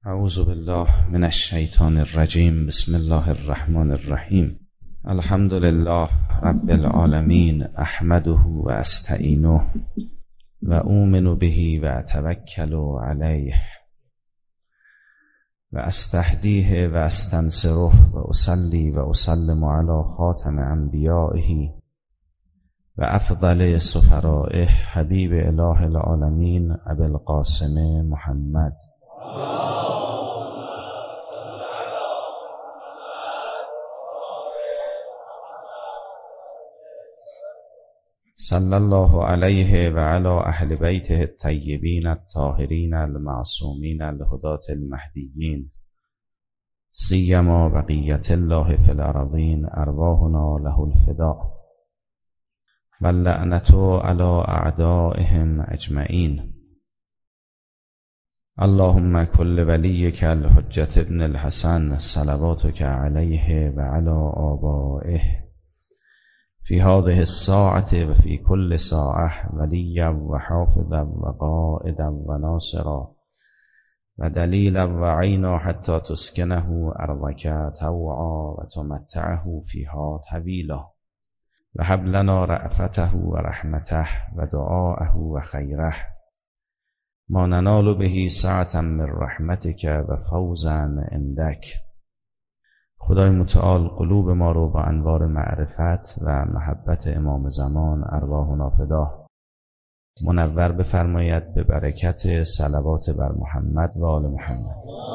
اعوذ بالله من الشیطان الرجیم. بسم الله الرحمن الرحیم. الحمد لله رب العالمین، احمده و استعینه و اؤمن به و اتوکل علیه و استهدیه و استنصره و اصلی و اسلم علی خاتم انبیائه و افضل سفرائه حبیب اله العالمین ابی القاسم محمد. صلی الله علیه و علی اهل بیته الطیبین الطاهرین المعصومین الهداة المهدیین، سیما بقیة الله فی الارضین، ارواحنا له الفداء و اللعنة علی اعدائهم اجمعین. اللهم کل ولیک الحجة ابن الحسن صلواتک علیه و علی آبائه فی هذه الساعة و فی کل ساعة ولیا و حافظا و قائدا و ناصرا و دلیلا و عینا حتی تسکنه ارضک طوعا و تمتعه فیها طویلا و هب لنا رأفته و رحمته و دعاءه و خیره ما ننال به سعة من رحمتک و فوزا عندک. خدای متعال قلوب ما رو با انوار معرفت و محبت امام زمان ارواحنا فدا منور بفرماید به برکت صلوات بر محمد و آل محمد.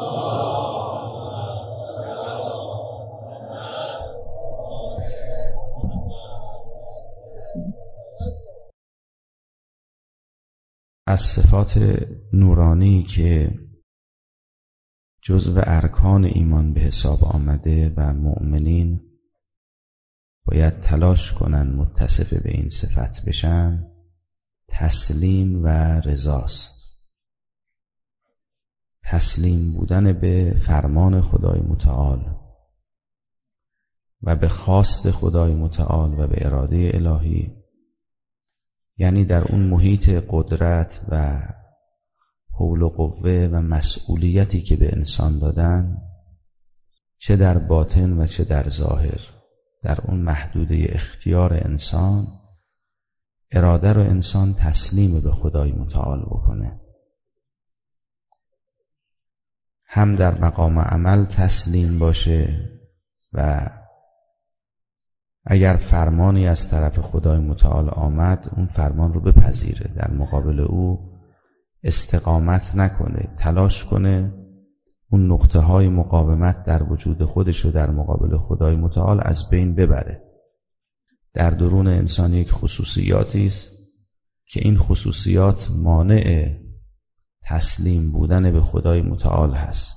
از صفات نورانی که جزو ارکان ایمان به حساب آمده و مؤمنین باید تلاش کنن متصف به این صفت بشن، تسلیم و رضاست. تسلیم بودن به فرمان خدای متعال و به خواست خدای متعال و به اراده الهی، یعنی در اون محیط قدرت و حول و قوه و مسئولیتی که به انسان دادن، چه در باطن و چه در ظاهر، در اون محدوده اختیار انسان، اراده رو انسان تسلیم به خدای متعال بکنه. هم در مقام عمل تسلیم باشه و اگر فرمانی از طرف خدای متعال آمد اون فرمان رو بپذیره، در مقابل او استقامت نکنه، تلاش کنه اون نقطه های مقاومت در وجود خودش رو در مقابل خدای متعال از بین ببره. در درون انسان یک خصوصیاتی است که این خصوصیات مانع تسلیم بودن به خدای متعال هست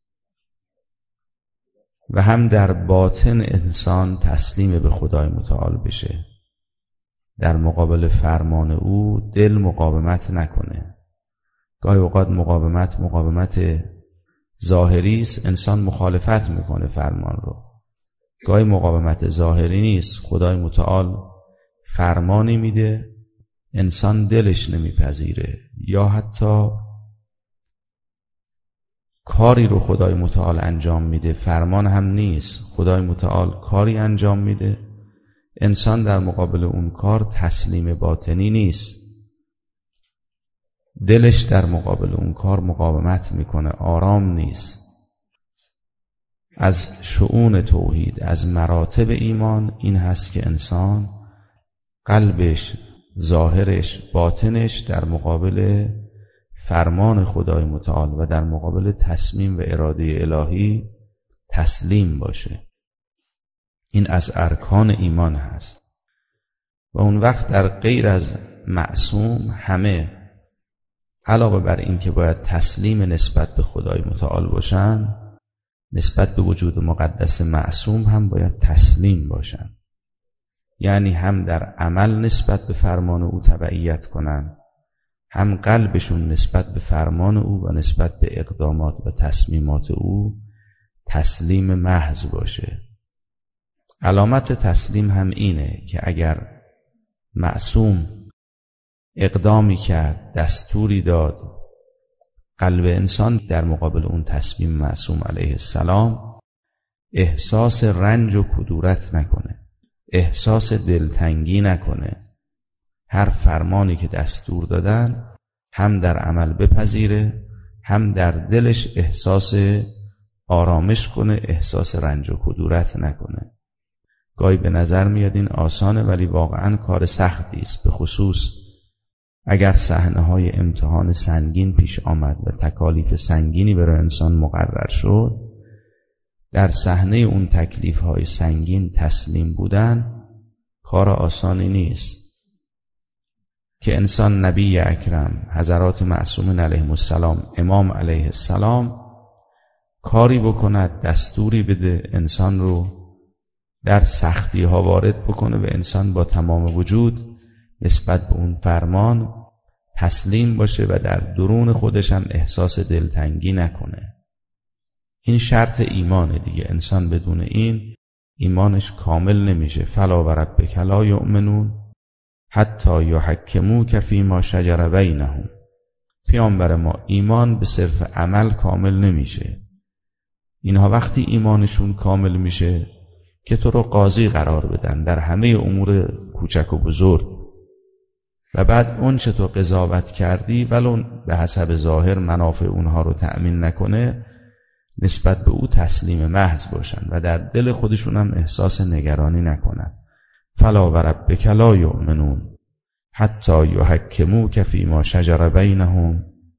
و هم در باطن انسان تسلیم به خدای متعال بشه، در مقابل فرمان او دل مقاومت نکنه. گاهی اوقات مقاومت ظاهری است، انسان مخالفت میکنه فرمان رو. گاهی مقاومت ظاهری نیست، خدای متعال فرمانی میده انسان دلش نمیپذیره، یا حتی کاری رو خدای متعال انجام میده، فرمان هم نیست، خدای متعال کاری انجام میده، انسان در مقابل اون کار تسلیم باطنی نیست، دلش در مقابل اون کار مقاومت میکنه، آرام نیست. از شؤون توحید، از مراتب ایمان این هست که انسان قلبش، ظاهرش، باطنش در مقابل فرمان خدای متعال و در مقابل تصمیم و اراده الهی تسلیم باشه. این از ارکان ایمان هست و اون وقت در غیر از معصوم همه علاوه بر این که باید تسلیم نسبت به خدای متعال باشن، نسبت به وجود مقدس معصوم هم باید تسلیم باشن، یعنی هم در عمل نسبت به فرمان او تبعیت کنن، هم قلبشون نسبت به فرمان او و نسبت به اقدامات و تصمیمات او تسلیم محض باشه. علامت تسلیم هم اینه که اگر معصوم اقدامی کرد، دستوری داد، قلب انسان در مقابل اون تصمیم معصوم علیه السلام احساس رنج و کدورت نکنه، احساس دلتنگی نکنه. هر فرمانی که دستور دادن هم در عمل بپذیره، هم در دلش احساس آرامش کنه، احساس رنج و کدورت نکنه. گاهی به نظر میاد این آسانه، ولی واقعا کار سختی است، به خصوص اگر صحنه‌های امتحان سنگین پیش آمد و تکالیف سنگینی برای انسان مقرر شد. در صحنه اون تکلیف‌های سنگین تسلیم بودن کار آسانی نیست که انسان نبی اکرم حضرات معصومین علیهم السلام، امام علیه السلام کاری بکند، دستوری بده، انسان رو در سختی ها وارد بکنه و انسان با تمام وجود نسبت به اون فرمان تسلیم باشه و در درون خودش هم احساس دلتنگی نکنه. این شرط ایمانه دیگه. انسان بدون این ایمانش کامل نمیشه. فلا و ربک لا یؤمنون حتی یحکموک فیما شجر بینهم. پیامبر ما، ایمان به صرف عمل کامل نمیشه. اینها وقتی ایمانشون کامل میشه که تو رو قاضی قرار بدن در همه امور کوچک و بزرگ و بعد اون چه تو قضاوت کردی ولو به حسب ظاهر منافع اونها رو تأمین نکنه، نسبت به او تسلیم محض باشن و در دل خودشون هم احساس نگرانی نکنن. فلا و ربک لا یؤمنون حتی یحکموک فیما شجر بینهم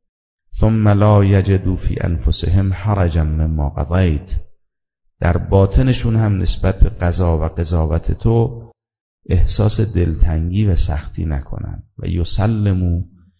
ثم لا یجدوا فی انفسهم حرجا مما قضیت. در باطنشون هم نسبت به قضا و قضاوت تو احساس دلتنگی و سختی نکنن و یسلموا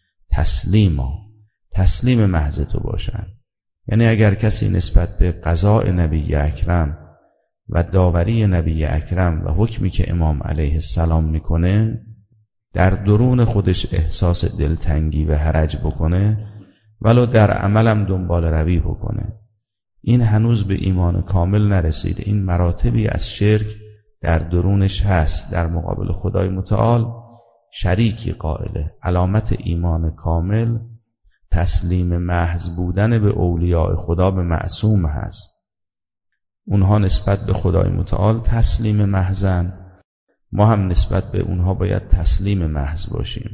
تسلیما، تسلیم محض تو باشن. یعنی اگر کسی نسبت به قضاء نبی اکرم و داوری نبی اکرم و حکمی که امام علیه السلام میکنه در درون خودش احساس دلتنگی و حرج بکنه، ولو در عملم دنبال روی بکنه، این هنوز به ایمان کامل نرسیده. این مراتبی از شرک در درونش هست، در مقابل خدای متعال شریکی قائله. علامت ایمان کامل تسلیم محض بودن به اولیاء خدا، به معصوم هست. اونها نسبت به خدای متعال تسلیم محضن، ما هم نسبت به اونها باید تسلیم محض باشیم.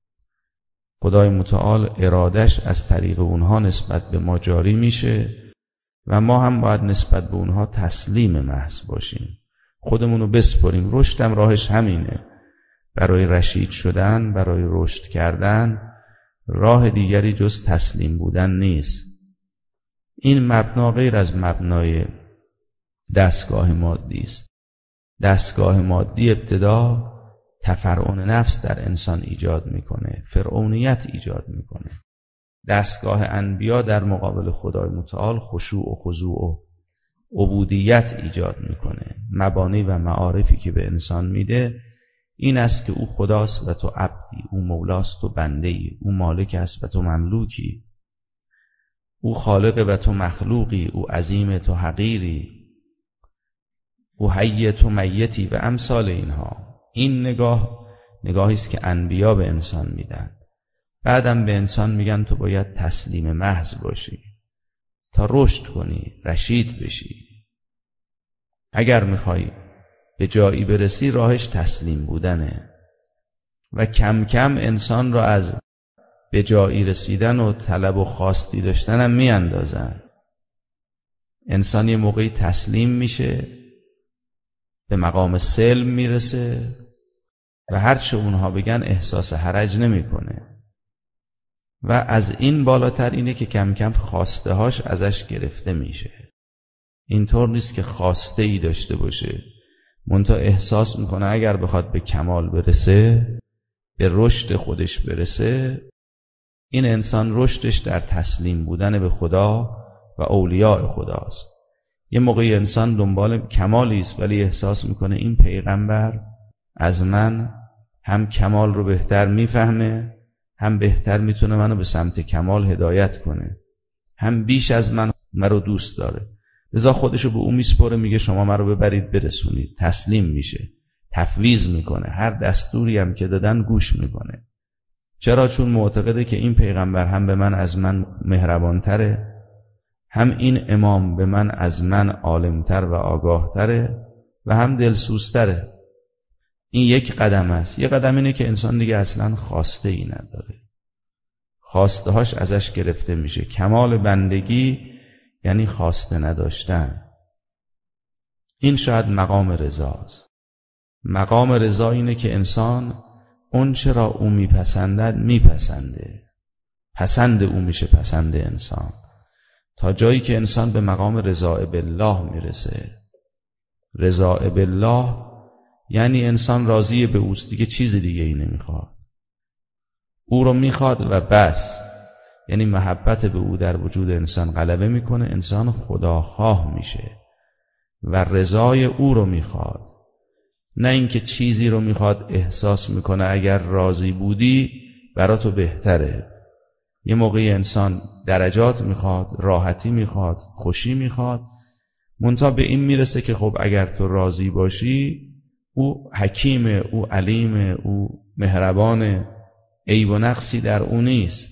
خدای متعال ارادش از طریق اونها نسبت به ما جاری میشه و ما هم باید نسبت به اونها تسلیم محض باشیم، خودمونو بسپریم. رشدم راهش همینه. برای رشید شدن، برای رشد کردن راه دیگری جز تسلیم بودن نیست. این مبنا غیر از مبنای دستگاه مادی است. دستگاه مادی ابتدا تفرعن نفس در انسان ایجاد میکنه، فرعونیت ایجاد میکنه. دستگاه انبیا در مقابل خدای متعال خشوع و خضوع و عبودیت ایجاد میکنه. مبانی و معارفی که به انسان میده این است که او خداست و تو عبدی، او مولاست و بنده‌ای، او مالک است و تو مملوکی، او خالق و تو مخلوقی، او عظیم تو حقیری، او حی تو میتی و امثال اینها. این نگاهی است که انبیا به انسان میدن. بعدم به انسان میگن تو باید تسلیم محض باشی تا رشد کنی، رشید بشی. اگر میخوای به جایی برسی راهش تسلیم بودنه و کم کم انسان را از به جایی رسیدن و طلب و خواستی داشتن هم میاندازن. انسان یه موقعی تسلیم میشه، به مقام سلم میرسه و هرچه اونها بگن احساس حرج نمیکنه و از این بالاتر اینه که کم کم خواسته هاش ازش گرفته میشه. اینطور نیست که خواسته ای داشته باشه، منتها احساس میکنه اگر بخواد به کمال برسه، به رشد خودش برسه، این انسان رشدش در تسلیم بودن به خدا و اولیاء خداست. یه موقعی انسان دنبال کمالی است ولی احساس میکنه این پیغمبر از من هم کمال رو بهتر میفهمه، هم بهتر میتونه منو به سمت کمال هدایت کنه، هم بیش از من رو دوست داره، لذا خودشو به اون میسپره، میگه شما منو ببرید برسونید. تسلیم میشه، تفویض میکنه، هر دستوری هم که دادن گوش میکنه. چرا؟ چون معتقده که این پیغمبر هم به من از من مهربانتره، هم این امام به من از من عالمتر و آگاهتره و هم دلسوزتره. این یک قدم است. یک قدم اینه که انسان دیگه اصلا خواسته ای نداره، خواسته هاش ازش گرفته میشه. کمال بندگی یعنی خواسته نداشتن. این شاید مقام رضاست. مقام رضا اینه که انسان اون چرا او میپسندد میپسنده، پسند او میشه پسند انسان، تا جایی که انسان به مقام رضا بالله میرسه. رضا بالله یعنی انسان راضی به اوست، دیگه چیز دیگه ای نمیخواد، او رو میخواد و بس. یعنی محبت به او در وجود انسان غلبه میکنه، انسان خداخواه میشه و رضای او رو میخواد، نه اینکه چیزی رو میخواد احساس میکنه اگر راضی بودی براتو بهتره. یه موقعی انسان درجات میخواد، راحتی میخواد، خوشی میخواد، منتها به این میرسه که خب اگر تو راضی باشی او حکیمه، او علیمه، او مهربانه، عیب و نقصی در او نیست.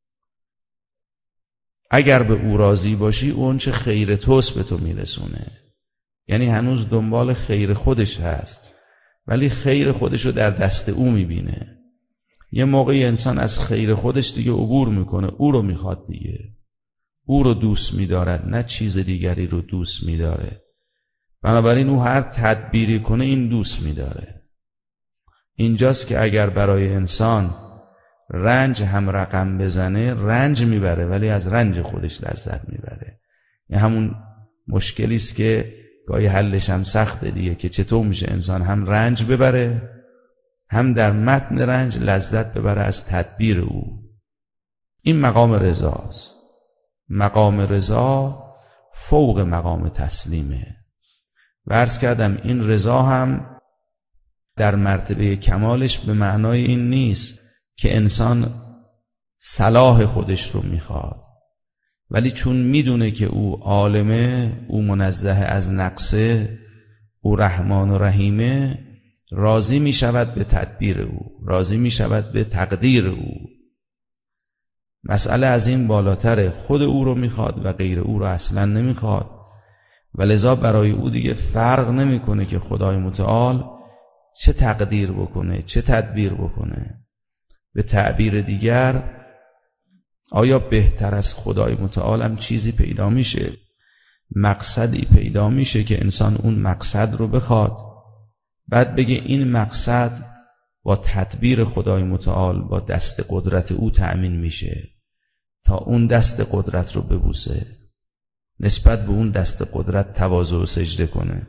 اگر به او راضی باشی اون چه خیر توست به تو میرسونه. یعنی هنوز دنبال خیر خودش هست ولی خیر خودش رو در دست او میبینه. یه موقعی انسان از خیر خودش دیگه عبور میکنه، او رو میخواد دیگه، او رو دوست میدارد، نه چیز دیگری رو دوست میداره. بنابراین او هر تدبیری کنه این دوست میداره. اینجاست که اگر برای انسان رنج هم رقم بزنه رنج میبره ولی از رنج خودش لذت میبره. این همون مشکلی است که گاهی حلش هم سخته دیگه، که چطور میشه انسان هم رنج ببره هم در متن رنج لذت ببره از تدبیر او. این مقام رضاست. مقام رضا فوق مقام تسلیمه. و عرض کردم این رضا هم در مرتبه کمالش به معنای این نیست که انسان صلاح خودش رو میخواد، ولی چون میدونه که او عالمه، او منزه از نقصه، او رحمان و رحیمه، راضی میشود به تدبیر او، راضی میشود به تقدیر او. مسئله از این بالاتره. خود او رو میخواد و غیر او رو اصلا نمیخواد و لذا برای او دیگه فرق نمیکنه که خدای متعال چه تقدیر بکنه، چه تدبیر بکنه. به تعبیر دیگر، آیا بهتر از خدای متعال هم چیزی پیدا میشه؟ مقصدی پیدا میشه که انسان اون مقصد رو بخواد، بعد بگه این مقصد با تدبیر خدای متعال، با دست قدرت او تأمین میشه، تا اون دست قدرت رو ببوسه، نسبت به اون دست قدرت تواضع و سجده کنه.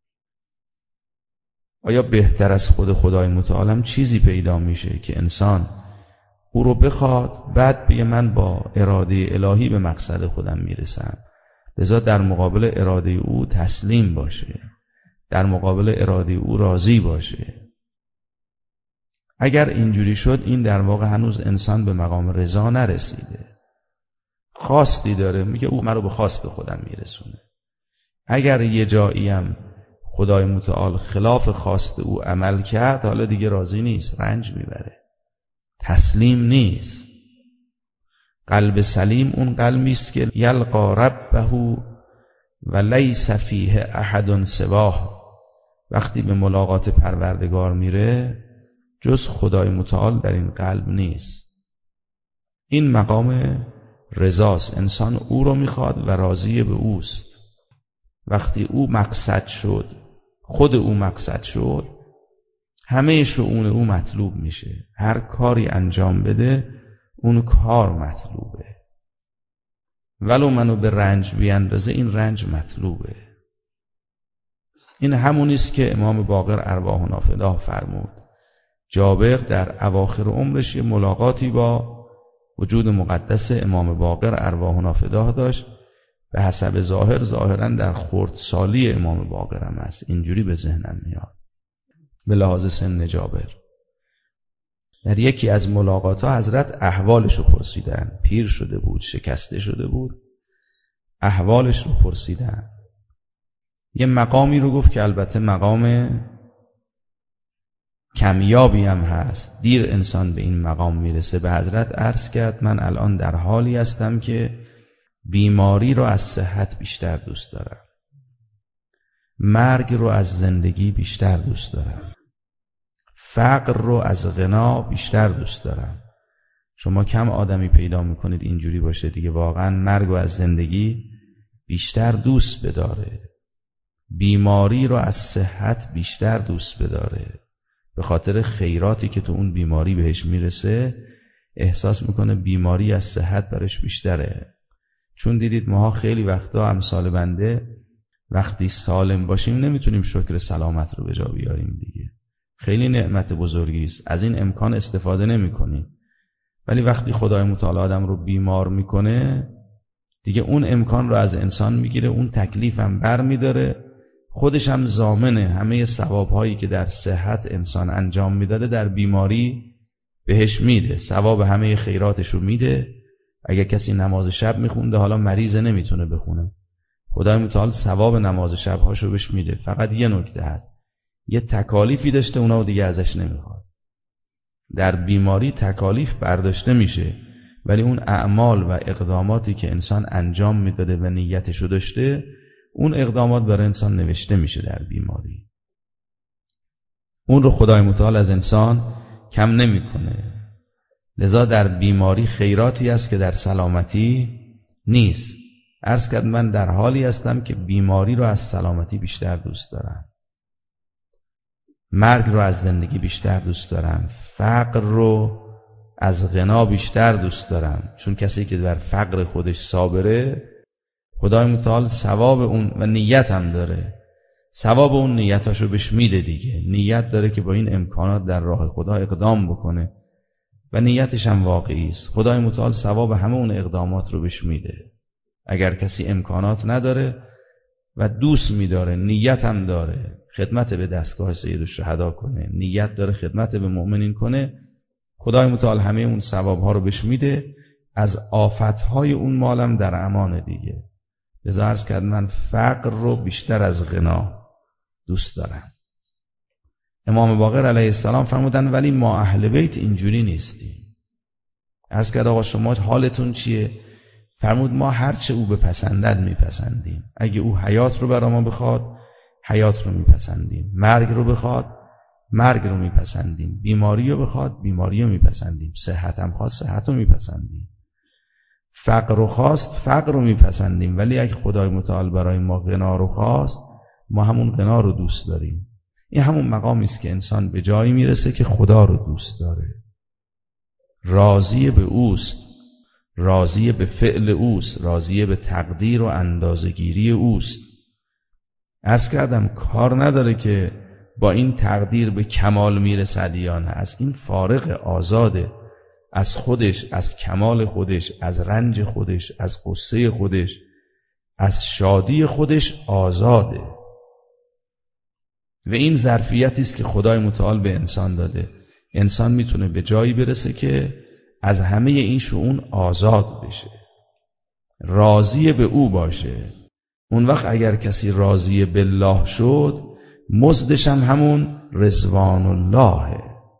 آیا بهتر از خود خدای متعال هم چیزی پیدا میشه که انسان او رو بخواد، بعد بگه من با اراده الهی به مقصد خودم میرسم، لذا در مقابل اراده او تسلیم باشه، در مقابل اراده او راضی باشه. اگر اینجوری شد، این در واقع هنوز انسان به مقام رضا نرسیده. خواستی داره، میگه او من رو به خواست خودم میرسونه. اگر یه جایی هم خدای متعال خلاف خواست او عمل کرد، حالا دیگه راضی نیست، رنج میبره، تسلیم نیست. قلب سلیم اون قلبی است که یلقا ربه و لیس فیه احد سواه. وقتی به ملاقات پروردگار میره، جز خدای متعال در این قلب نیست. این مقام رضاست. انسان او رو میخواد و راضی به اوست. وقتی او مقصد شد، خود او مقصد شد، همه شؤون او مطلوب میشه. هر کاری انجام بده اون کار مطلوبه. ولو منو به رنج بیندازه، این رنج مطلوبه. این همونیست که امام باقر ارواحنا فداه فرمود. جابر در اواخر عمرش یه ملاقاتی با وجود مقدس امام باقر ارواحنا فداه داشت. به حسب ظاهرا در خردسالی امام باقر هم هست، اینجوری به ذهنم میاد به لحاظ سن جابر. در یکی از ملاقات‌ها حضرت احوالش رو پرسیدن. پیر شده بود، شکسته شده بود، احوالش رو پرسیدن. یه مقامی رو گفت که البته مقام کمیابی هم هست. دیر انسان به این مقام میرسه. به حضرت عرض کرد من الان در حالی هستم که بیماری رو از صحت بیشتر دوست دارم، مرگ رو از زندگی بیشتر دوست دارم، فقر رو از غنا بیشتر دوست دارم. شما کم آدمی پیدا میکنید اینجوری باشه دیگه، واقعا مرگ رو از زندگی بیشتر دوست بداره، بیماری رو از صحت بیشتر دوست بداره. به خاطر خیراتی که تو اون بیماری بهش میرسه احساس میکنه بیماری از صحت برش بیشتره. چون دیدید ماها خیلی وقتا امثال بنده وقتی سالم باشیم نمیتونیم شکر سلامت رو به جا بیاریم دیگه. خیلی نعمت بزرگی است، از این امکان استفاده نمی‌کنیم. ولی وقتی خدای متعال آدم رو بیمار میکنه دیگه اون امکان رو از انسان میگیره، اون تکلیف هم بر میداره، خودش هم ضامنه همه ثوابهایی که در صحت انسان انجام میداده در بیماری بهش میده، ثواب همه خیراتش رو میده. اگه کسی نماز شب میخونده حالا مریضه نمیتونه بخونه، خدای متعال ثواب نماز شبهاشو بهش میده. فقط یه نکته هست، یه تکالیفی داشته اونا دیگه ازش نمیخواد. در بیماری تکالیف برداشته میشه ولی اون اعمال و اقداماتی که انسان انجام میداده و نیتشو داشته اون اقدامات برای انسان نوشته میشه در بیماری. اون رو خدای متعال از انسان کم نمیکنه. لذا در بیماری خیراتی است که در سلامتی نیست. عرض کرد من در حالی هستم که بیماری رو از سلامتی بیشتر دوست دارم، مرگ رو از زندگی بیشتر دوست دارم، فقر رو از غنا بیشتر دوست دارم. چون کسی که در فقر خودش صابره خدای متعال ثواب اون و نیت هم داره، ثواب اون نیتاشو بهش میده دیگه. نیت داره که با این امکانات در راه خدا اقدام بکنه و نیتش هم واقعی است. خدای متعال ثواب همه اون اقدامات رو بهش میده. اگر کسی امکانات نداره و دوست میداره، نیت هم داره خدمت به دستگاه سیدالشهدا کنه، نیت داره خدمت به مؤمنین کنه، خدای متعال همه اون ثوابها رو بهش میده، از آفتهای اون مالم در امان دیگه. لذا عرض کرد من فقر رو بیشتر از غنا دوست دارم. امام باقر علیه السلام فرمودن ولی ما اهل بیت اینجوری نیستیم. عرض کرد آقا شما حالتون چیه؟ فرمود ما هرچه او بپسندد میپسندیم. اگه او حیات رو برای ما بخواد حیات رو میپسندیم، مرگ رو بخواد مرگ رو میپسندیم، بیماری رو بخواد بیماری رو میپسندیم، صحت هم خواست صحت رو میپسندیم، فقر رو خواست فقر رو میپسندیم. ولی اگه خدای متعال برای ما غنا رو خواست ما همون غنا رو دوست داریم. این همون مقامی است که انسان به جایی میرسه که خدا رو دوست داره، راضی به اوست، راضی به فعل اوست، راضی به تقدیر و اندازه‌گیری اوست. عرض کردم کار نداره که با این تقدیر به کمال میرسد یا نه، از این فارغ، آزاده، از خودش، از کمال خودش، از رنج خودش، از غصه خودش، از شادی خودش آزاده. و این ظرفیتی است که خدای متعال به انسان داده. انسان میتونه به جایی برسه که از همه این شؤون آزاد بشه، راضی به او باشه. اون وقت اگر کسی راضی بالله شد مزدش هم همون رضوان اللهه.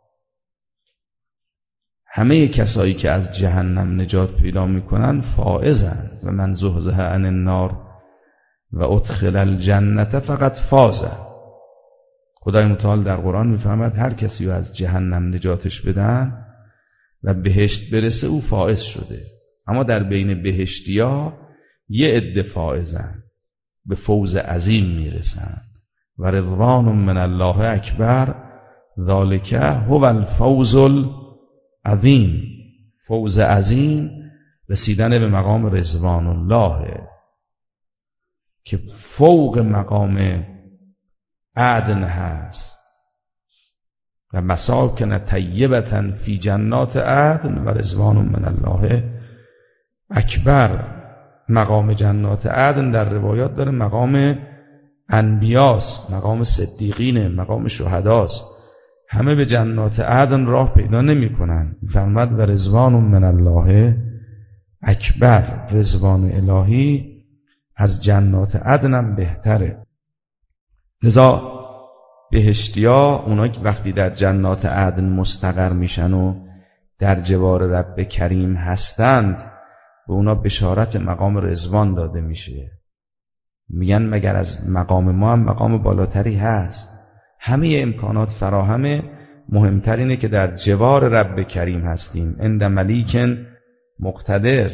همه کسایی که از جهنم نجات پیدا میکنن فائزن و من زحزح عن النار و ادخل الجنة فقط فاز. خدای متعال در قرآن میفرماید هر کسی رو از جهنم نجاتش بدن و بهشت برسه او فائز شده. اما در بین بهشتیا یه عده فائزن، به فوز عظیم میرسن. و رضوان من الله اکبر ذالک هو الفوز العظیم. فوز عظیم رسیدن به مقام رضوان الله که فوق مقام عدن هست. و مساکن طیبة فی جنات عدن و رضوان من الله اکبر. مقام جنات عدن در روایات داره مقام انبیاست، مقام صدیقینه، مقام شهداست. همه به جنات عدن راه پیدا نمی کنن. فرمود و رضوان من الله اکبر، رضوان الهی از جنات عدنم بهتره. لذا بهشتیا اونا که وقتی در جنات عدن مستقر میشن و در جوار رب کریم هستند به اونا بشارت مقام رضوان داده میشه. میگن مگر از مقام ما هم مقام بالاتری هست؟ همه امکانات فراهمه، مهمتر اینه که در جوار رب کریم هستیم. عند ملیک مقتدر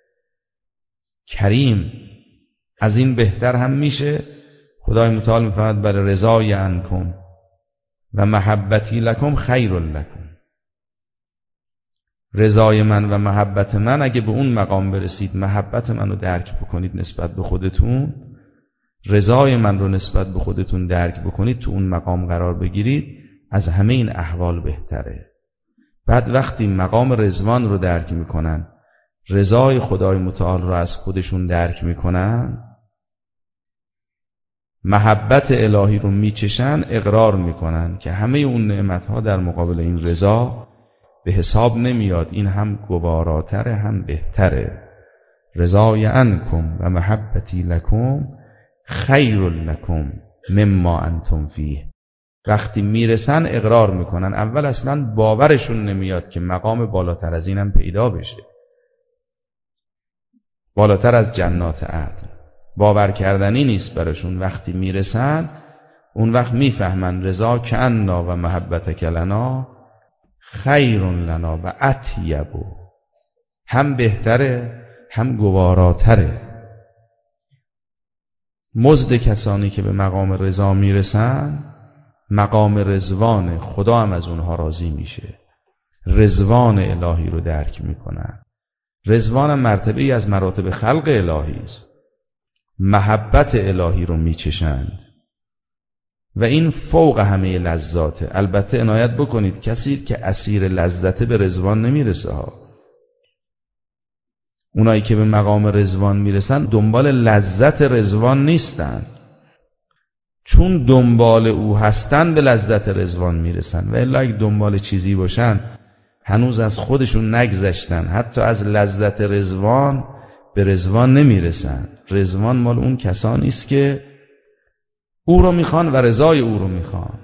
کریم. از این بهتر هم میشه؟ خدای متعال میفرماید بل رضای عنکم و محبتی لکم خیر لکم. رضای من و محبت من، اگه به اون مقام برسید، محبت من رو درک بکنید نسبت به خودتون، رضای من رو نسبت به خودتون درک بکنید، تو اون مقام قرار بگیرید، از همه این احوال بهتره. بعد وقتی مقام رضوان رو درک میکنن، رضای خدای متعال رو از خودشون درک میکنن، محبت الهی رو میچشن، اقرار میکنن که همه اون نعمتها در مقابل این رضا به حساب نمیاد. این هم گواراتره هم بهتره. رضای عنکم و محبتی لکم خیر لکم مما انتم فیه. وقتی میرسن اقرار میکنن. اول اصلا باورشون نمیاد که مقام بالاتر از اینم پیدا بشه، بالاتر از جنات عدن. باور کردنی نیست براشون. وقتی میرسن اون وقت میفهمن رضا کنا و محبت لنا خیر لنا و اطیب. هم بهتره هم گواراتره. مزد کسانی که به مقام رضا میرسن، مقام رضوان خدا هم از اونها راضی میشه، رضوان الهی رو درک میکنن. رضوان هم مرتبه ای از مراتب خلق الهی است. محبت الهی رو میچشند و این فوق همه لذاته. البته عنایت بکنید کسی که اسیر لذته به رضوان نمیرسه ها. اونایی که به مقام رضوان میرسن دنبال لذت رضوان نیستن، چون دنبال او هستن به لذت رضوان میرسن. و الا اگه دنبال چیزی باشن هنوز از خودشون نگذشتن، حتی از لذت رضوان به رضوان نمیرسن. رضوان مال اون کسانی است که او رو میخوان و رضای او رو میخوان.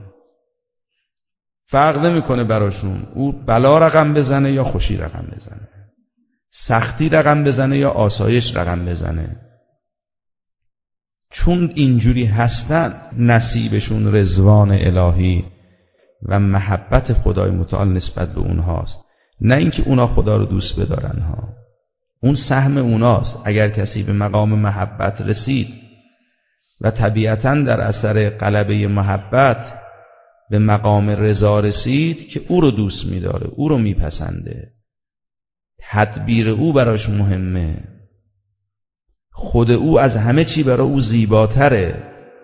فرق نمیکنه براشون او بلا رقم بزنه یا خوشی رقم بزنه، سختی رقم بزنه یا آسایش رقم بزنه. چون اینجوری هستن نصیبشون رضوان الهی و محبت خدای متعال نسبت به اونهاست، نه اینکه اونا خدا رو دوست بدارن ها. اون سهم اوناست. اگر کسی به مقام محبت رسید و طبیعتاً در اثر غلبه محبت به مقام رضا رسید که او رو دوست می‌داره، او رو میپسنده، تدبیر او براش مهمه، خود او از همه چی برای او زیباتره.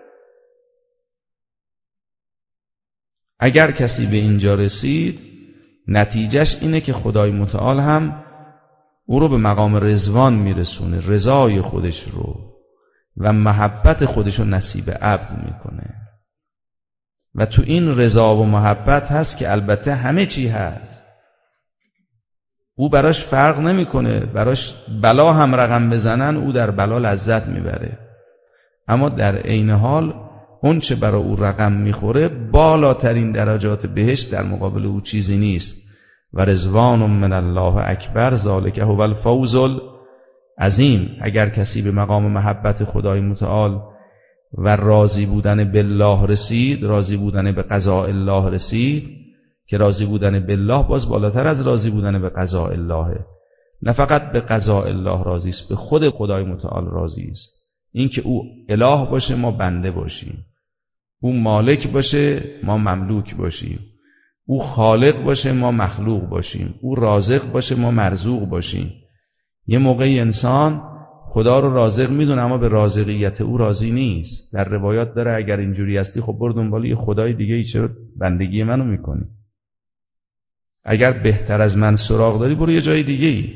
اگر کسی به اینجا رسید نتیجهش اینه که خدای متعال هم او رو به مقام رضوان میرسونه، رضای خودش رو و محبت خودش رو نصیب عبد میکنه. و تو این رضا و محبت هست که البته همه چی هست. او براش فرق نمیکنه، براش بلا هم رقم بزنن او در بلا لذت میبره، اما در عین حال اون چه برای او رقم میخوره بالاترین درجات بهشت در مقابل او چیزی نیست. و رضوان من الله اکبر ذالک هو الفوز العظیم. اگر کسی به مقام محبت خدای متعال و راضی بودن بالله رسید، راضی بودن به قضاء الله رسید، که راضی بودن بالله باز بالاتر از راضی بودن به قضاء الله. نه فقط به قضاء الله راضی است، به خود خدای متعال راضی است. این که او اله باشه ما بنده باشیم، او مالک باشه ما مملوک باشیم، او خالق باشه ما مخلوق باشیم، او رازق باشه ما مرزوق باشیم. یه موقعی انسان خدا رو رازق میدونه اما به رازقیت او راضی نیست. در روایات داره اگر اینجوری هستی خب برو دنبال یه خدای دیگه ای، چرا بندگی منو میکنی؟ اگر بهتر از من سراغ داری برو یه جای دیگه ای.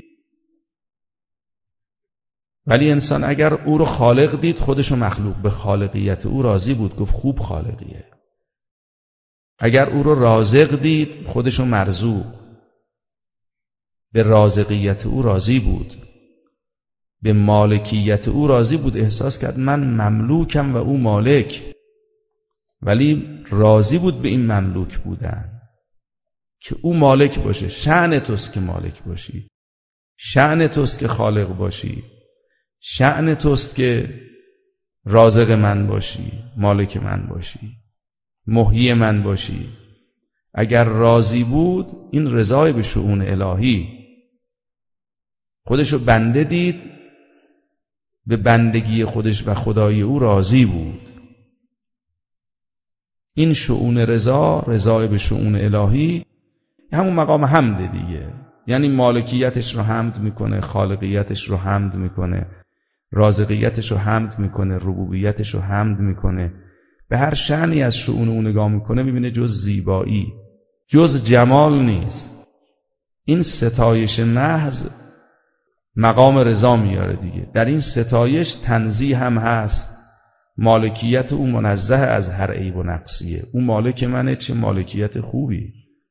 ولی انسان اگر او رو خالق دید خودشو مخلوق، به خالقیت او راضی بود، گفت خوب خالقیه. اگر او رو رازق دید خودشو مرزوق، به رازقیت او راضی بود، به مالکیت او راضی بود، احساس کرد من مملوکم و او مالک. ولی راضی بود به این مملوک بودن که او مالک باشه. شأن توست که مالک باشی، شأن توست که خالق باشی، شأن توست که رازق من باشی، مالک من باشی، محیی من باشی. اگر راضی بود، این رضای به شؤون الهی، خودشو بنده دید، به بندگی خودش و خدای او راضی بود. این شؤون رضا، رضای به شؤون الهی، همون مقام حمد دیگه. یعنی مالکیتش رو حمد میکنه، خالقیتش رو حمد میکنه، رازقیتش رو حمد میکنه، ربوبیتش رو حمد میکنه. به هر شأنی از شؤون او نگاه میکنه میبینه جز زیبایی، جز جمال نیست. این ستایش محض مقام رضا میاره دیگه. در این ستایش تنزیه هم هست، مالکیت او منزه از هر عیب و نقصیه. او مالک منه، چه مالکیت خوبی.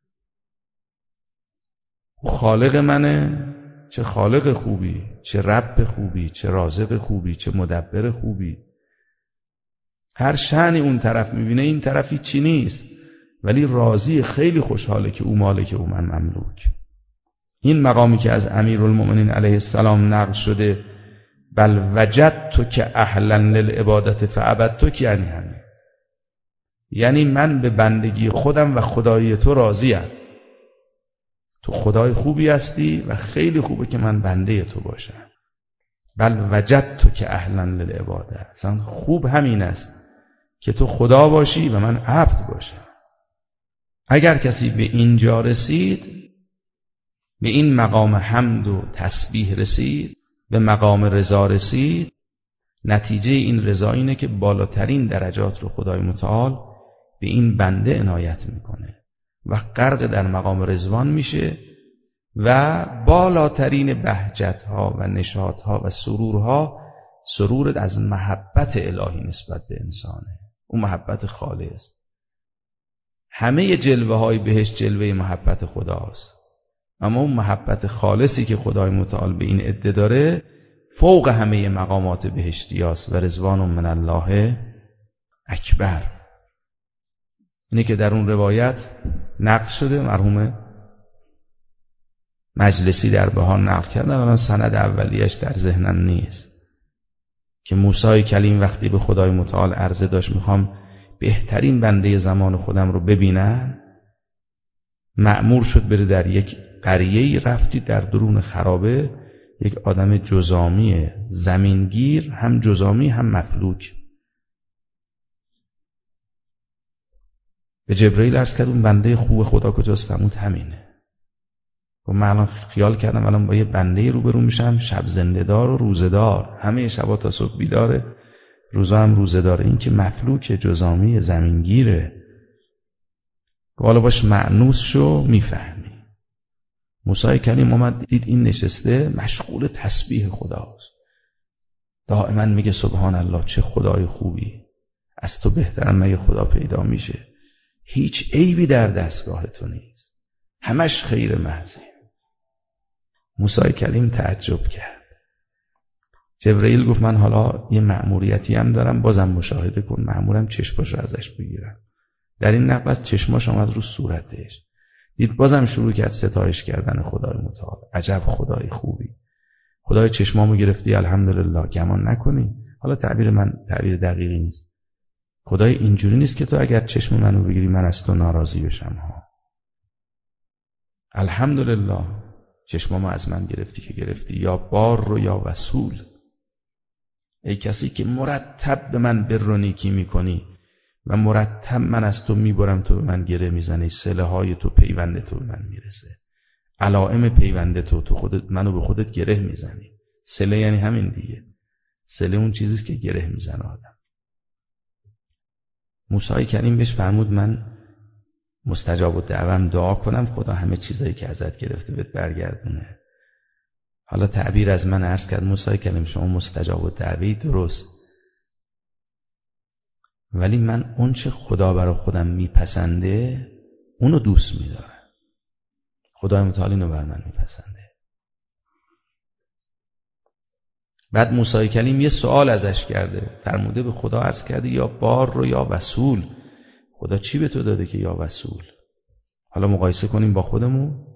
او خالق منه، چه خالق خوبی، چه رب خوبی، چه رازق خوبی، چه مدبر خوبی. هر شأنی اون طرف میبینه، این طرفی چی نیست، ولی راضی، خیلی خوشحاله که او مالک، او من مملوک. این مقامی که از امیرالمؤمنین علیه السلام نقل شده، بل وجدتک اهلا للعبادت فعبدتک، یعنی همین، یعنی من به بندگی خودم و خدای تو راضیم. تو خدای خوبی هستی و خیلی خوبه که من بنده تو باشم. بل وجدتک اهلا للعبادت، اصلا خوب همین است که تو خدا باشی و من عبد باشم. اگر کسی به اینجا رسید، به این مقام حمد و تسبیح رسید، به مقام رضا رسید، نتیجه این رضا اینه که بالاترین درجات رو خدای متعال به این بنده عنایت میکنه و غرق در مقام رضوان میشه و بالاترین بهجت‌ها و نشاط‌ها و سرورها، سرور از محبت الهی نسبت به انسانه، اون محبت خالص. همه جلوه‌های بهشت جلوه محبت خداست، اما اون محبت خالصی که خدای متعال به این عده داره فوق همه مقامات بهشتیاست و رضوان من الله اکبر. اینه که در اون روایت نقل شده، مرحوم مجلسی در بهار نقل کردن، الان سند اولیش در ذهنم نیست، که موسی کلیم وقتی به خدای متعال عرضه داشت میخوام بهترین بنده زمان خودم رو ببینم، مأمور شد بره در یک قریه‌ای. رفتی در درون خرابه، یک آدم جزامی زمینگیر، هم جزامی هم مفلوک. به جبرئیل عرض کرد اون بنده خوب خدا کجاست؟ فرمود همینه. و من الان خیال کردم الان با یه بنده روبرو میشم، شب زنده‌دار و روزه‌دار، همه شبا تا صبح بیداره، روزا هم روزه‌داره. این که مفلوک جزامی زمینگیره، حالا باش مأنوس شو میفهمی. موسی کلیم اومد دید این نشسته مشغول تسبیح خداست، دائما میگه سبحان الله، چه خدای خوبی، از تو بهترم مگه خدا پیدا میشه، هیچ عیبی در دستگاه تو نیست، همش خیر محضی. موسی کلیم تعجب کرد. جبرئیل گفت من حالا یه مأموریتی هم دارم، بازم مشاهده کن. مأمورم چشماشو ازش بگیرم. در این نقل از چشماش آمد رو صورتش، دید بازم شروع کرد ستایش کردن خدای متعال. عجب خدای خوبی، خدای چشمامو گرفتی، الحمدلله، گمان نکنی. حالا تعبیر من تعبیر دقیقی نیست، خدای اینجوری نیست که تو اگر چشم منو بگیری من از تو ناراضی بشم ها. الحمدلله چشمامو از من گرفتی که گرفتی، یا بار رو یا وصول. ای کسی که مرتب به من بر و نیکی میکنی و مرتب من از تو میبرم، تو به من گره میزنی، صله های تو، پیوند تو به من میرسه، علائم پیوند تو خودت منو به خودت گره میزنی. صله یعنی همین دیگه، صله اون چیزیست که گره میزنه آدم. موسی کریم بهش فرمود من مستجاب الدعوام دعا کنم خدا همه چیزایی که ازت گرفته بهت برگردونه. حالا تعبیر از من عرض کرد موسی کریم شما مستجاب الدعوی درست، ولی من اون چه خدا برای خودم میپسنده اونو دوست میدارم، خدای متعال اینو بر من میپسنده. بعد موسی کلیم یه سوال ازش کرده، فرموده به خدا عرض کرده یا بار رو یا وصول، خدا چی به تو داده که یا وصول؟ حالا مقایسه کنیم با خودمون.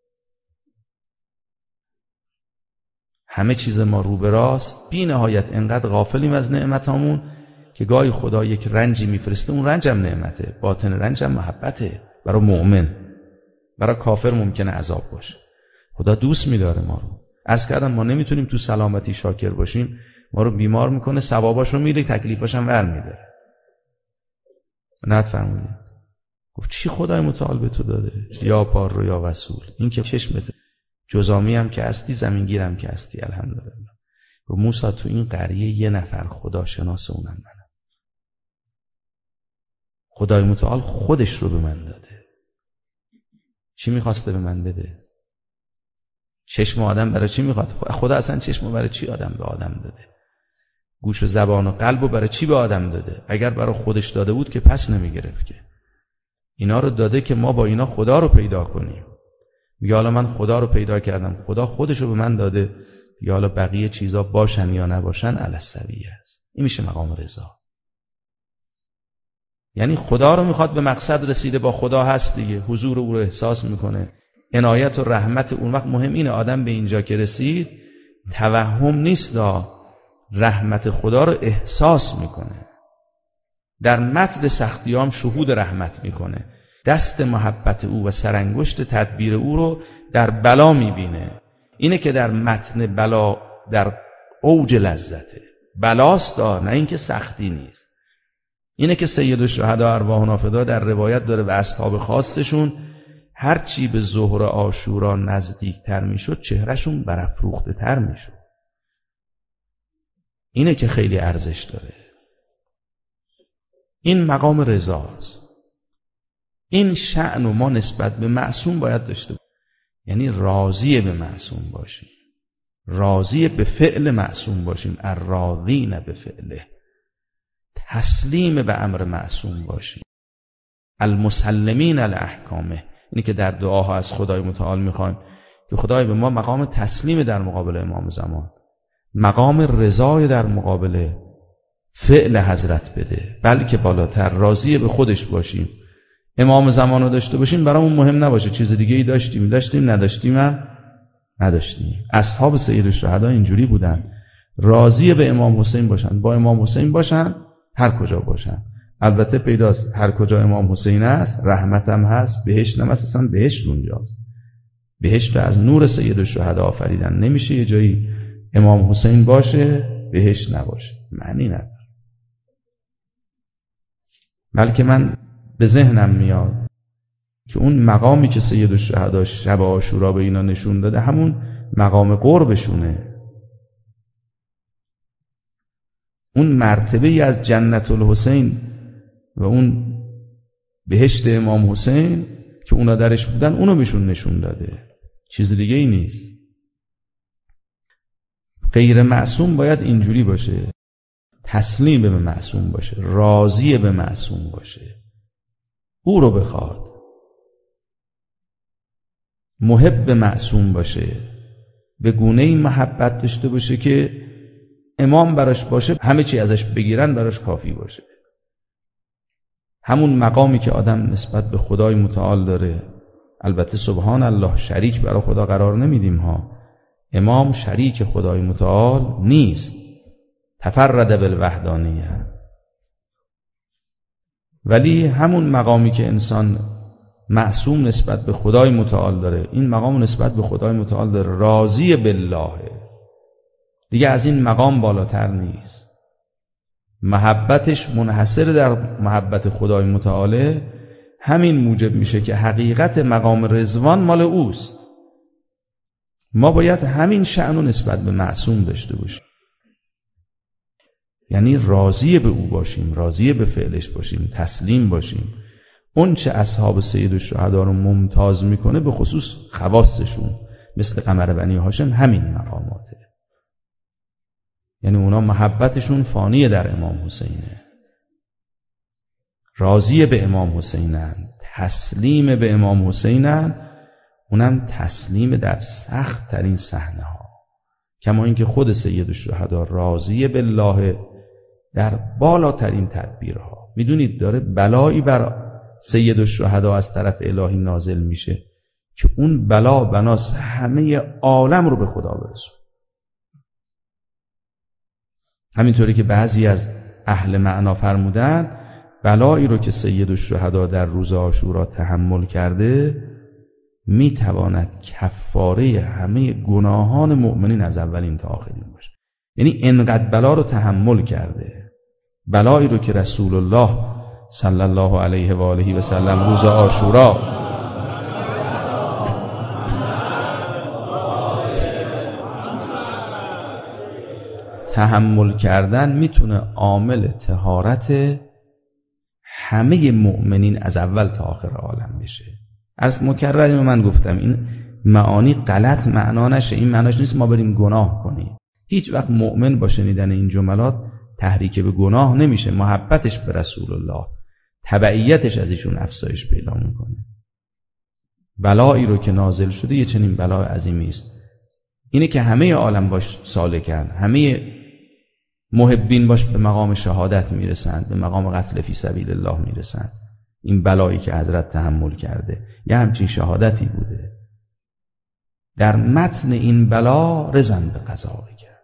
همه چیز ما رو به راست، بی نهایت انقدر غافلیم از نعمتامون که گاهی خدا یک رنجی میفرسته، اون رنجم نعمته، باطن رنجم محبته. برای مؤمن، برای کافر ممکنه عذاب باشه. خدا دوست می‌داره ما رو. عرض کردم ما نمیتونیم تو سلامتی شاکر باشیم، ما رو بیمار میکنه، ثواباشو میده، تکلیفاشم ور میداره. نت فرمودیم گفت چی خدای متعال به تو داده؟ یا پار رو یا وصول، این که چشمته، جزامی هم که هستی، زمینگیرم که هستی، الحمدلله. و موسی تو این قریه یه نفر خدا شناس، اونم منم. خدای متعال خودش رو به من داده. چی میخواسته به من بده؟ چشم آدم برای چی میخواد؟ خدا اصلا چشم برای چی آدم به آدم داده؟ گوش و زبان و قلب رو برای چی به آدم داده؟ اگر برای خودش داده بود که پس نمیگرفت که. اینا رو داده که ما با اینا خدا رو پیدا کنیم. میگه حالا من خدا رو پیدا کردم، خدا خودش رو به من داده، یا حالا بقیه چیزا باشن یا نباشن علی السویه است. این میشه مقام رضا. یعنی خدا رو میخواد، به مقصد رسیده، با خدا هست دیگه، حضور او رو احساس میکنه، عنایت و رحمت اون وقت. مهم اینه آدم به اینجا که رسید توهم نیست، رحمت خدا رو احساس میکنه، در متن سختیام شهود رحمت میکنه، دست محبت او و سرانگشت تدبیر او رو در بلا میبینه. اینه که در متن بلا در اوج لذته، بلاست نه اینکه سختی نیست. اینه که سید الشهدا ارواحنا فدا در روایت داره و اصحاب خاصشون هر چی به ظهر عاشورا نزدیکتر میشد چهرهشون برافروخته تر میشد. اینه که خیلی ارزش داره. این مقام رضاست. این شأن و ما نسبت به معصوم باید داشته باشیم. یعنی راضی به معصوم باشیم، راضی به فعل معصوم باشیم، الراضین به فعله، تسلیم به امر معصوم باشیم، المسلمین لاحکامه. اینی که در دعاها از خدای متعال میخوایم که خدای به ما مقام تسلیم در مقابل امام زمان، مقام رضای در مقابل فعل حضرت بده، بلکه بالاتر راضی به خودش باشیم. امام زمان رو داشته باشیم برامون مهم نباشه چیز دیگه ای داشتیم نداشتیم هم نداشتیم. اصحاب سید الشهدا اینجوری بودن، راضی به امام حسین باشن، با امام حسین باشن، هر کجا باشن. البته پیداست هر کجا امام حسین است رحمت هم هست، بهشت هم هست، اصلا بهشت اونجاست. بهشت از نور سید الشهدا آفریدن، نمیشه یه جایی امام حسین باشه بهشت نباشه، معنی نداره. بلکه من به ذهنم میاد که اون مقامی که سید الشهدا شب عاشورا به اینا نشون داده همون مقام قربشونه، اون مرتبه ای از جنت الحسین و اون بهشت امام حسین که اونا درش بودن، اونو بهشون نشون داده، چیز دیگه ای نیست. غیر معصوم باید اینجوری باشه، تسلیم به معصوم باشه، راضی به معصوم باشه، او رو بخواد، محب معصوم باشه، به گونه‌ای محبت داشته باشه که امام براش باشه همه چی ازش بگیرن براش کافی باشه. همون مقامی که آدم نسبت به خدای متعال داره. البته سبحان الله شریک برای خدا قرار نمیدیم ها، امام شریک خدای متعال نیست، تفرد بالوحدانیه. ولی همون مقامی که انسان معصوم نسبت به خدای متعال داره، این مقام نسبت به خدای متعال داره، راضی بالله، دیگه از این مقام بالاتر نیست. محبتش منحصر در محبت خدای متعاله. همین موجب میشه که حقیقت مقام رضوان مال اوست. ما باید همین شأن و نسبت به معصوم داشته باشیم، یعنی راضی به او باشیم، راضی به فعلش باشیم، تسلیم باشیم. اون چه اصحاب سید الشهدا رو ممتاز میکنه، به خصوص خواستشون مثل قمر بنی هاشم، همین مقاماته. یعنی اونا محبتشون فانی در امام حسینه، راضی به امام حسینن، تسلیم به امام حسینن، اونم تسلیم در سخت ترین صحنه ها، کما اینکه خود سید الشهدا راضی بالله در بالاترین تدبیرها. میدونید داره بلایی بر سید الشهدا از طرف الهی نازل میشه که اون بلا بناس همه عالم رو به خدا برسون. همینطوری که بعضی از اهل معنا فرمودن بلایی رو که سید الشهدا در روز عاشورا تحمل کرده میتواند کفاره همه گناهان مؤمنین از اولین تا آخرین باشه. یعنی انقدر بلا رو تحمل کرده، بلایی رو که رسول الله صلی الله علیه و آله و سلم روز عاشورا تحمل کردن میتونه عامل طهارت همه مؤمنین از اول تا آخر عالم بشه. از مکرر من گفتم این معانی غلط معنا نشه. این معناش نیست ما بریم گناه کنیم. هیچ وقت مؤمن با شنیدن این جملات تحریک به گناه نمیشه. محبتش به رسول الله، تبعیتش از ایشون افزایش پیدا میکنه. بلایی رو که نازل شده یه چنین بلای عظیمی است. اینه که همه عالم باش سالکن، همه محبین باش به مقام شهادت میرسند، به مقام قتل فی سبیل الله میرسند. این بلایی که حضرت تحمل کرده یه همچین شهادتی بوده. در متن این بلا رضا به قضا کرد.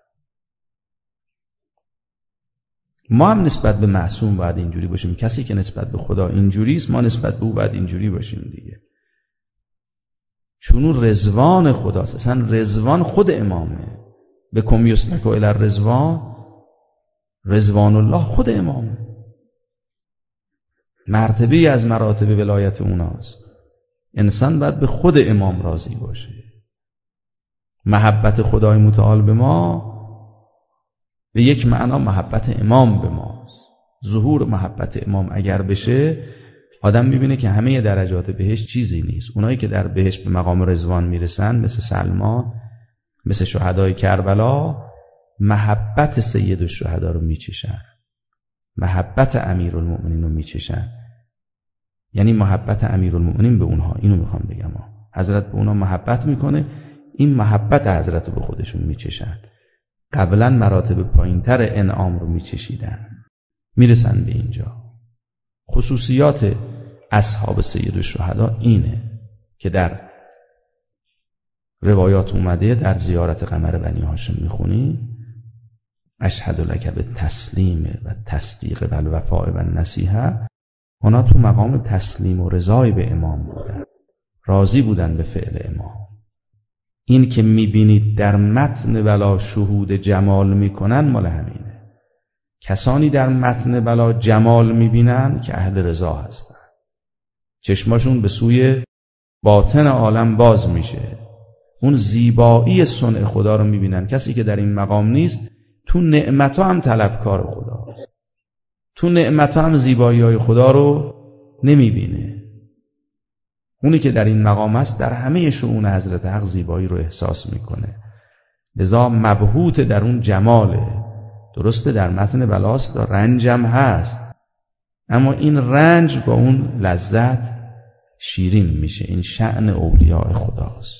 ما هم نسبت به معصوم باید اینجوری باشیم. کسی که نسبت به خدا اینجوری است، ما نسبت به او باید اینجوری باشیم دیگه. چون اون رضوان خداست. اصلا رضوان خود امامه. بکم یسلک الی الرضوان، رضوان الله خود امامه. مرتبه از مراتب ولایت اوناست. انسان باید به خود امام راضی باشه. محبت خدای متعال به ما به یک معنا محبت امام به ماست. ظهور محبت امام اگر بشه آدم میبینه که همه درجات بهشت چیزی نیست. اونایی که در بهشت به مقام رضوان میرسن مثل سلمان، مثل شهدای کربلا، محبت سید الشهدا رو میچشن، محبت امیرالمؤمنین رو میچشن. یعنی محبت امیرالمؤمنین به اونها. اینو میخوام بگم حضرت به اونها محبت میکنه، این محبت حضرت رو به خودشون میچشن. قبلا مراتب پایینتر انعام رو میچشیدن، میرسن به اینجا. خصوصیات اصحاب سید الشهدا اینه که در روایات اومده. در زیارت قمر بنی هاشم میخونی اشهد لک بالتسلیم و تصدیق و الوفاء و النصیحه. اونا تو مقام تسلیم و رضای به امام بودن، راضی بودن به فعل امام. این که میبینید در متن بلا شهود جمال میکنن مال همینه. کسانی در متن بلا جمال میبینن که اهل رضا هستن، چشماشون به سوی باطن عالم باز میشه، اون زیبایی صنع خدا رو میبینن. کسی که در این مقام نیست تو نعمت‌ها هم طلبکار خداست، تو نعمت‌ها هم زیبایی‌های خدا رو نمیبینه. اونی که در این مقام است در همه شؤون حضرت حق زیبایی رو احساس میکنه، لذا مبهوت در اون جماله. درسته در متن بلاست رنجم هست، اما این رنج با اون لذت شیرین میشه. این شأن اولیاء خداست.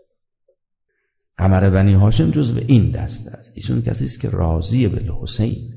قمر بنی هاشم جزو این دسته است. ایشون کسی است که راضی بالحسین.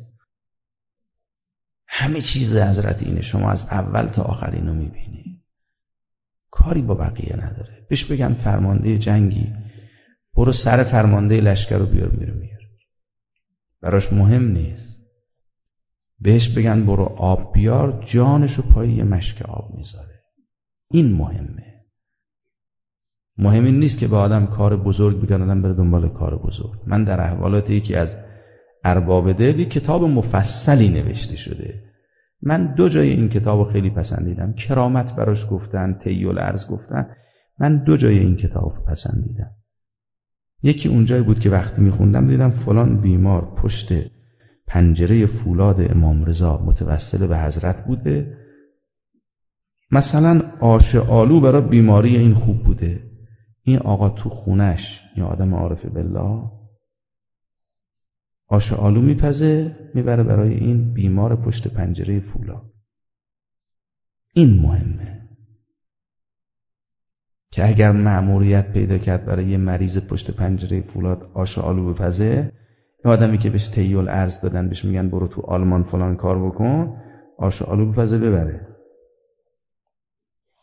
همه چیز حضرت اینه، شما از اول تا آخر اینو میبینی، کاری با بقیه نداره. بهش بگن فرمانده جنگی برو سر فرمانده لشکر رو بیار، میره براش مهم نیست. بهش بگن برو آب بیار، جانشو پای یه مشک آب میذاره. این مهمه. مهم این نیست که به آدم کار بزرگ بگن آدم بره دنبال کار بزرگ. من در احوالات یکی از ارباب دل کتاب مفصلی نوشته شده. من 2 جای این کتابو خیلی پسندیدم. کرامت براش گفتن، طی الارض گفتن. من 2 جای این کتابو پسندیدم. یکی اونجایی بود که وقتی میخوندم دیدم فلان بیمار پشت پنجره فولاد امام رضا متوسل به حضرت بوده. مثلا آش آلو برای بیماری این خوب بوده. این آقا تو خونش، این آدم عارف بالله، آش آلو میپزه میبره برای این بیمار پشت پنجره فولاد. این مهمه که اگر مأموریت پیدا کرد برای یه مریض پشت پنجره فولاد آش آلو بپزه، این آدمی که بهش طی الارض دادن بهش میگن برو تو آلمان فلان کار بکن، آش آلو بپزه ببره.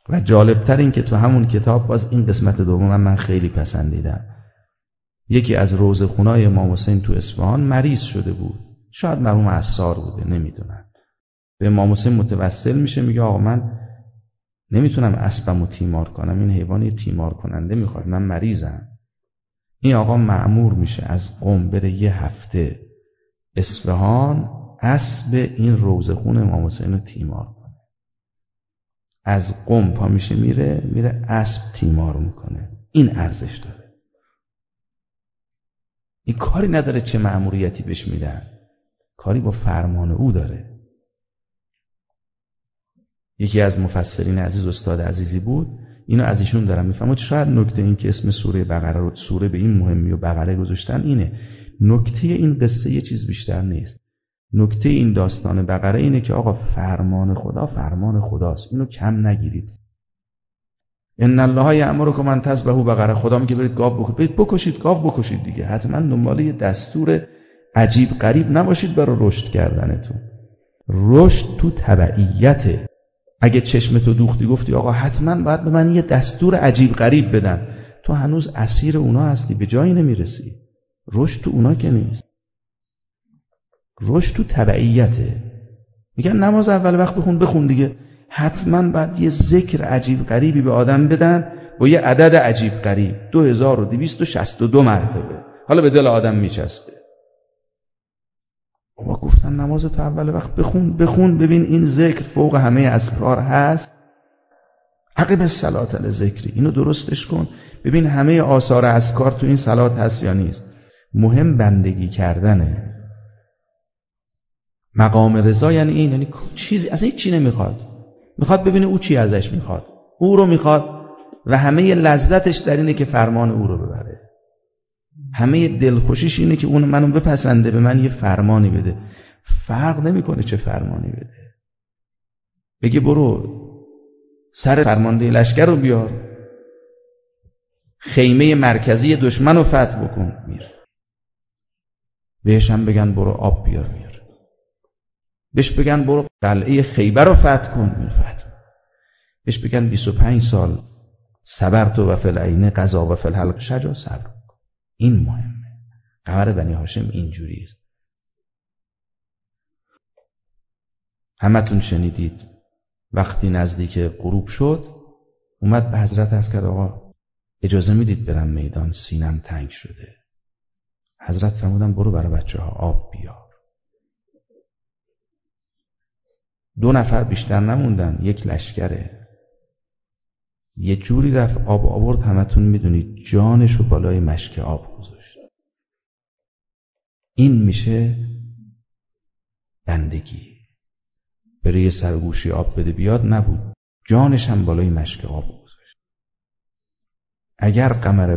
و جالبتر این که تو همون کتاب باز این قسمت دوم من خیلی پسندیدم. یکی از روزخونای امام حسین تو اصفهان مریض شده بود، شاید مرحوم عصار بوده، نمیدونم. به امام حسین متوسل میشه، میگه آقا من نمیتونم اسبمو تیمار کنم، این حیوانی تیمار کننده میخواد، من مریضم. این آقا مأمور میشه از قم بره یه هفته اصفهان اسب این روزخون امام حسین رو تیمار کنه. از قم پا میشه میره اسب تیمار میکنه. این ارزش داره. این کاری نداره چه مأموریتی بهش میدن، کاری با فرمان او داره. یکی از مفسرین عزیز استاد عزیزی بود، اینو از ایشون دارم میفهمم. شاید نکته این که اسم سوره بقره رو سوره به این مهمی و بقره گذاشتن اینه. نکته این قصه یه چیز بیشتر نیست. نکته این داستان بقره اینه که آقا فرمان خدا فرمان خداست، اینو کم نگیرید. ان الله یأمرکم ان تذبحوا بقره، خدا میگه برید گاو بکشید، برید بکشید گاو بکشید دیگه. حتما دنبال یه دستور عجیب غریب نباشید برای رشد کردنتون. رشد تو تبعیته. اگه چشمتو دوختی گفتی آقا حتما باید به من یه دستور عجیب غریب بدن، تو هنوز اسیر اونا هستی، به جایی نمیرسی. رشد تو اونا که نیست، رشد تو تبعیته. میگن نماز اول وقت بخون دیگه، حتما باید یه ذکر عجیب غریبی به آدم بدن با یه عدد عجیب غریب 2262 مرتبه، حالا به دل آدم میچسبه. ما گفتن نماز تو اول وقت بخون ببین این ذکر فوق همه اذکار هست. عقب الصلاة لذکری، اینو درستش کن ببین همه آثار اذکار تو این صلات هست یا نیست. مهم بندگی کردنه. مقام رضا یعنی این، یعنی چیزی اصلا هیچ چی نمیخواد، میخواد ببینه او چی ازش میخواد، او رو میخواد و همه لذتش در اینه که فرمان او رو ببره. همه دلخوشیش اینه که اون منو بپسنده، به من یه فرمانی بده. فرق نمیکنه چه فرمانی بده. بگه برو سر فرمانده لشکر رو بیار، خیمه مرکزی دشمن رو فتح بکن، میره. بهش هم بگن برو آب بیار، میاره. بهش بگن برو قلعه خیبر رو فتح کن، میره فتح. بهش بگن 25 سال صبرت و فی العین قضا و فی الحلق شجا، صبر. این مهمه. قمر بنی هاشم اینجوریه. همتون شنیدید وقتی نزدیک غروب شد اومد به حضرت عرض کرد آقا اجازه میدید برم میدان، سینم تنگ شده. حضرت فرمودن برو برای بچه‌ها آب بیار. 2 نفر بیشتر نموندن، یک لشکره. یه جوری رفت آب آورد، همتون میدونید جانشو بالای مشک آب گذاشت. این میشه بندگی. بره یه سرگوشی آب بده بیاد نبود، جانش هم بالای مشک آب گذاشت. اگر قمر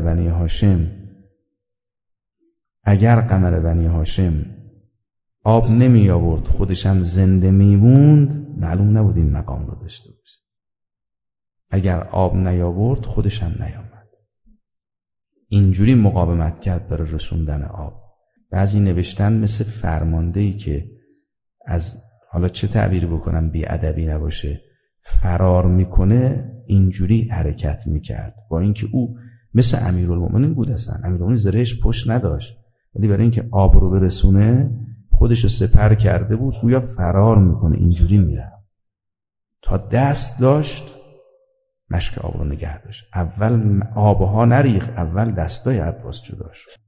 بنی هاشم آب نمی آورد خودش هم زنده میموند، معلوم نبود این مقام رو داشته باشه. اگر آب نیاورد خودش هم نیامد. اینجوری مقاومت کرد برای رسوندن آب. بعضی نوشتن مثل فرماندهی که از حالا چه تعبیری بکنم بی ادبی نباشه فرار میکنه، اینجوری حرکت میکرد. با اینکه او مثل امیرالمومنین بود، اصلا امیرالمومنین زرهش پشت نداشت، ولی برای اینکه آب رو برسونه خودشو سپر کرده بود، گویا فرار میکنه، اینجوری میره تا دست داشت مشک آب رو نگه داشت. اول آبها نریخ، اول دستای عباس جدا شد.